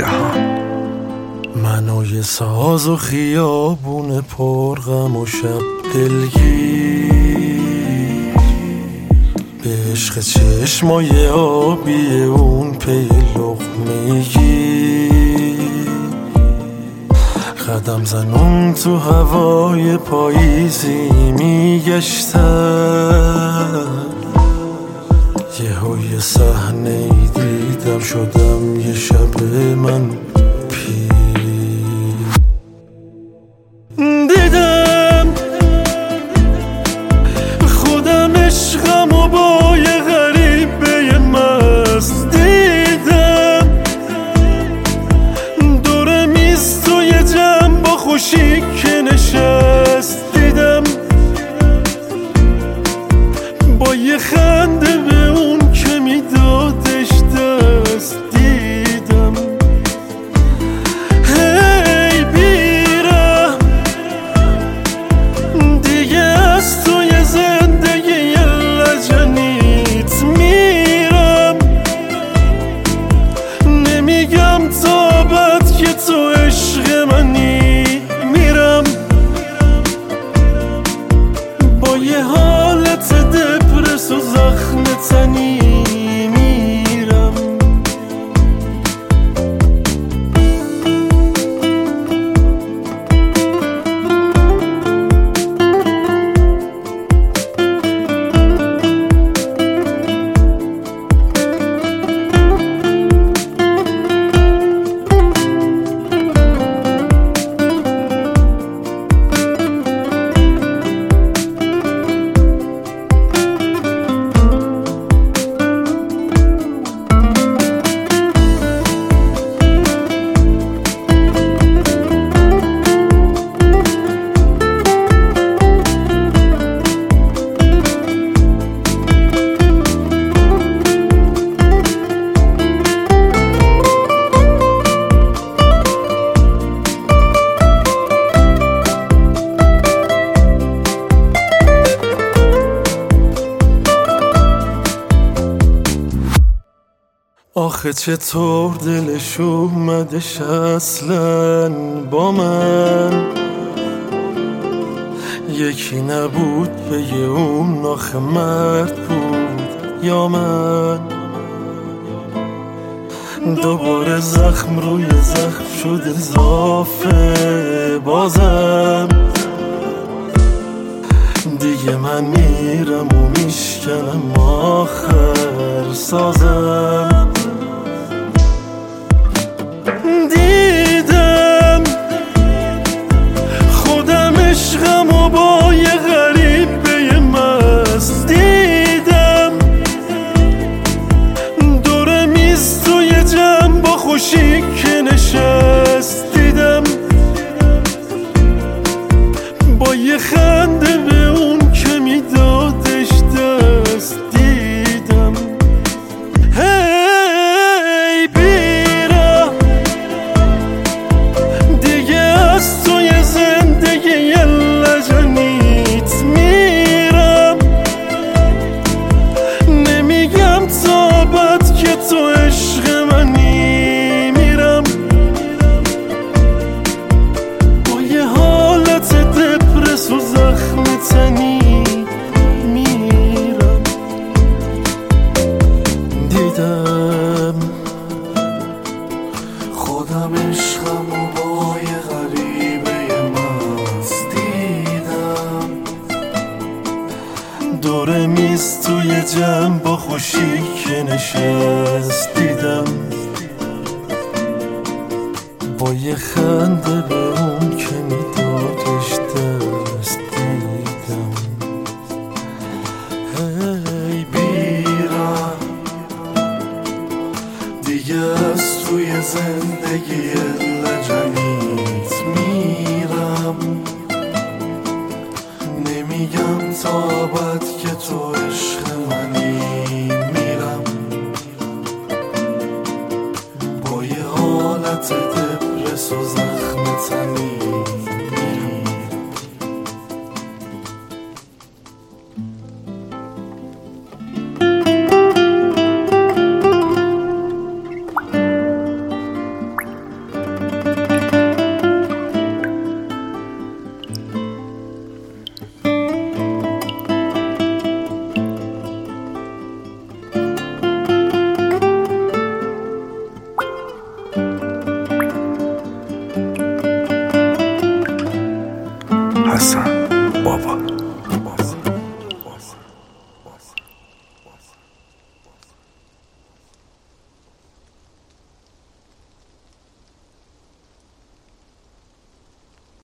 جهان. منو یه ساز و خیابون پرغم و شب دلگیر، به عشق چشمای آبی اون پی لقمه گیر، قدم زنون تو هوای پاییزی میگشتم، یه صحنه ای دیدم شدم یه شب من دیدم خودم عشقم و با یه غریبه مست، دیدم دور میز توی جمع با خوشی که نشست، دیدم با یه خنده به اون که میدادش دست، دیدم هی بیرم دیگه از توی زندگی لجنیت میرم، نمیگم تا بعد که تو عشق منی، میرم با یه حالت دپرس و زخم تنی میرم. آخه چطور دلش اومدش اصلاً با من، یکی نبود بگه اون آخه مرد بود یا من، دوباره زخم روی زخم شد اضافه بازم، دیگه من میرم و میشکنم آخر سازم، دیدم خودم عشقم و با یه غریبه مست، دیدم دور میز توی جمع با خوشی که نشست، دیدم با یه خنده به اون که میدادش دست، دیدم هی بیرم دیگه از توی زندگی لجنیت میرم، نمیگم تا بعد که تو عشق منی، میرم با یه حالت دپرس و زخم تنی میرم، دیدم خودم عشقم و با یه غریبه مست، دیدم دور میز توی جمع با خوشی که نشست، دیدم با یه خنده به اون که میدادش دست، دیدم هی بیرم دیگه از توی زندگی لجنیت میرم، نمیگم تا بعد که تو عشق منی، میرم با یه حالت دپرس و زخم تنی